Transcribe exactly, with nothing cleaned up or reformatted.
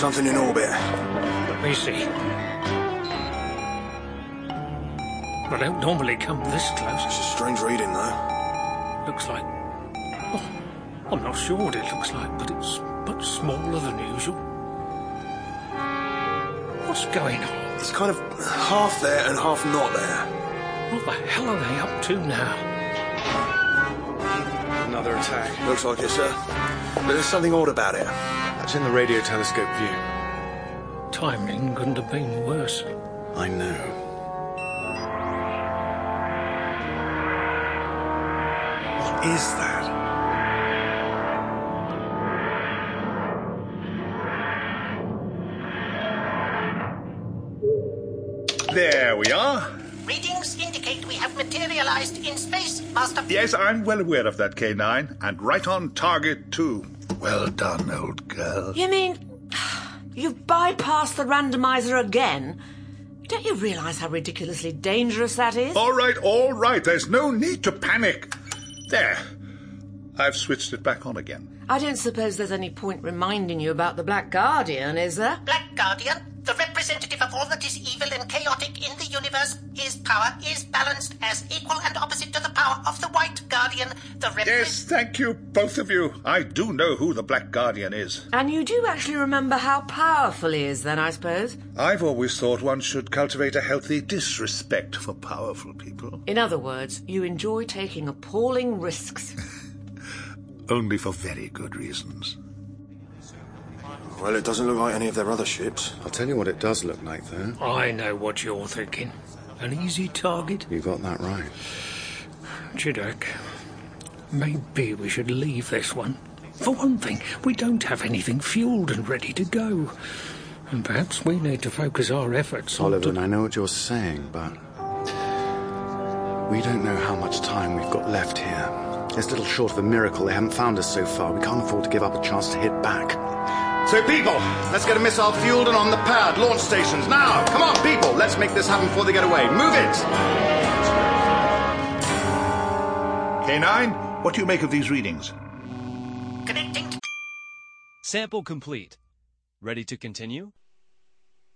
Something in orbit. Let me see. I don't normally come this close. It's a strange reading, though. Looks like... Oh, I'm not sure what it looks like, but it's much smaller than usual. What's going on? It's kind of half there and half not there. What the hell are they up to now? Another attack. Looks like it, sir. But there's something odd about it. That's in the radio telescope view. Timing couldn't have been worse. I know. What is that? There we are. Readings indicate we have materialized in space, Master. Yes, I'm well aware of that, K nine, and right on target, too. Well done, old girl. You mean you've bypassed the randomizer again? Don't you realise how ridiculously dangerous that is? All right, all right. There's no need to panic. There. I've switched it back on again. I don't suppose there's any point reminding you about the Black Guardian, is there? Black Guardian, the representative of all that is evil and chaotic in the universe. His power is balanced as equal and opposite to the power of the White Guardian. The rep- Yes, thank you, both of you. I do know who the Black Guardian is. And you do actually remember how powerful he is, then, I suppose? I've always thought one should cultivate a healthy disrespect for powerful people. In other words, you enjoy taking appalling risks. Only for very good reasons. Well, it doesn't look like any of their other ships. I'll tell you what it does look like, though. I know what you're thinking. An easy target? You got that right. Chidok, maybe we should leave this one. For one thing, we don't have anything fueled and ready to go. And perhaps we need to focus our efforts on... Oliver, I know what you're saying, but... we don't know how much time we've got left here. It's little short of a miracle they haven't found us so far. We can't afford to give up a chance to hit back. So, people, let's get a missile fueled and on the pad. Launch stations, now! Come on, people! Let's make this happen before they get away. Move it! K nine, what do you make of these readings? Connecting. Sample complete. Ready to continue?